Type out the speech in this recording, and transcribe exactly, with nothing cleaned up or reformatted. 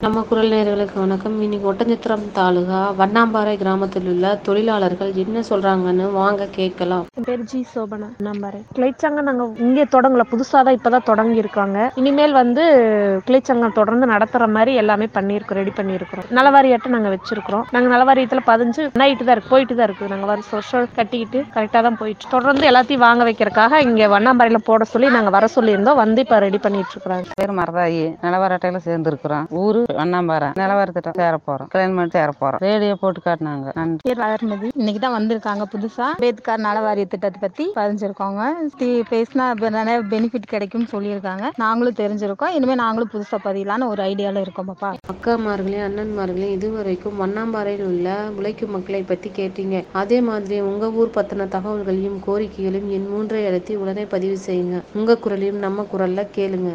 நம்ம குரல் நேயர்களுக்கு வணக்கம். இன்னைக்கு ஒட்டன்சத்திரம் தாலுகா வண்ணாம்பாறை கிராமத்தில் உள்ள தொழிலாளர்கள் என்ன சொல்றாங்கன்னு வாங்க கேட்கலாம். என் பேர் ஜி சோபனா. வண்ணாம்பாறை கிளைச்சங்கம் நாங்க இங்கே தொடங்கல, புதுசாதான் இப்பதான் தொடங்கி இருக்காங்க. இனிமேல் வந்து கிளைச்சங்கம் தொடர்ந்து நடத்துற மாதிரி எல்லாமே பண்ணிருக்கோம், ரெடி பண்ணிருக்கிறோம். நலவாரியத்தை நாங்க வச்சிருக்கிறோம். நாங்க நலவாரியத்துல பதிஞ்சு நைட்டு தான் இருக்கு, போயிட்டு தான் இருக்கு. நாங்க வருஷம் வருஷம் கட்டிக்கிட்டு கரெக்டா தான் போயிட்டு தொடர்ந்து எல்லாத்தையும் வாங்க வைக்கிறதுக்காக இங்க வண்ணாம்பாறையில போட சொல்லி நாங்க வர சொல்லி இருந்தோம். வந்து இப்ப ரெடி பண்ணிட்டு இருக்கிறாங்க. பேர் மரதாயி. நிலவரட்டையில சேர்ந்து இருக்கிறோம். ஊரு வண்ணாம்பாறை. நிலவரத்திட்ட சேர போறோம். கிளைமேட் சேர போறோம். ரேடியோ போட்டு காட்டினாங்க. நன்றி. பேர் வளர்மதி. இன்னைக்கு தான் வந்திருக்காங்க புதுசா அம்பேத்கர் நலவாரிய திட்டத்தை பத்தி பதிஞ்சிருக்காங்க. பேசினா நிறைய பெனிஃபிட் கிடைக்கும்னு சொல்லியிருக்காங்க. நாங்களும் தெரிஞ்சிருக்கோம். இனிமே நாங்களும் புதுசா பதியலான்னு ஒரு ஐடியால இருக்கோம். பாப்பா அக்காமார்களே, அண்ணன்மார்களே, இதுவரைக்கும் வண்ணாம்பாறையில் உள்ள உழைக்கும் மக்களை பத்தி கேட்டீங்க. அதே மாதிரி உங்க ஊர் பத்தின தகவல்களையும் கோரிக்கைகளையும் என் மூன்றை அழுத்தி உடனே பதிவு செய்யுங்க. உங்க குரலையும் நம்ம குரல்ல கேளுங்க.